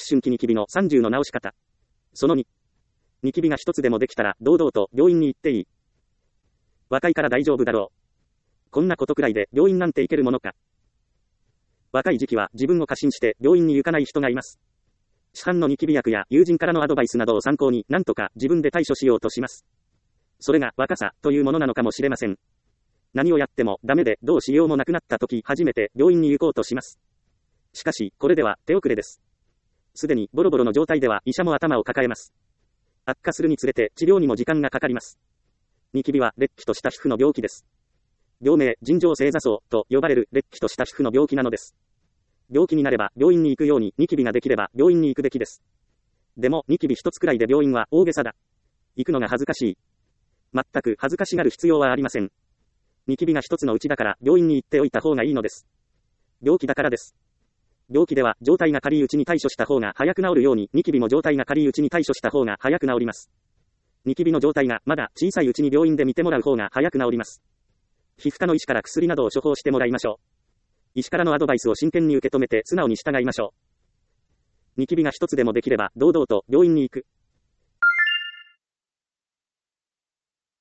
春期ニキビの30の治し方。その2。ニキビが一つでもできたら、堂々と病院に行っていい。若いから大丈夫だろう。こんなことくらいで病院なんて行けるものか。若い時期は自分を過信して病院に行かない人がいます。市販のニキビ薬や友人からのアドバイスなどを参考になんとか自分で対処しようとします。それが若さというものなのかもしれません。何をやってもダメでどうしようもなくなった時初めて病院に行こうとします。しかしこれでは手遅れです。すでにボロボロの状態では医者も頭を抱えます。悪化するにつれて治療にも時間がかかります。ニキビはれっきとした皮膚の病気です。病名尋常性挫創と呼ばれるれっきとした皮膚の病気なのです。病気になれば病院に行くようにニキビができれば病院に行くべきです。でもニキビ一つくらいで病院は大げさだ。行くのが恥ずかしい。全く恥ずかしがる必要はありません。ニキビが一つのうちだから病院に行っておいた方がいいのです。病気だからです。病気では状態が軽いうちに対処した方が早く治るようにニキビも状態が軽いうちに対処した方が早く治ります。ニキビの状態がまだ小さいうちに病院で見てもらう方が早く治ります。皮膚科の医師から薬などを処方してもらいましょう。医師からのアドバイスを真剣に受け止めて素直に従いましょう。ニキビが一つでもできれば堂々と病院に行く。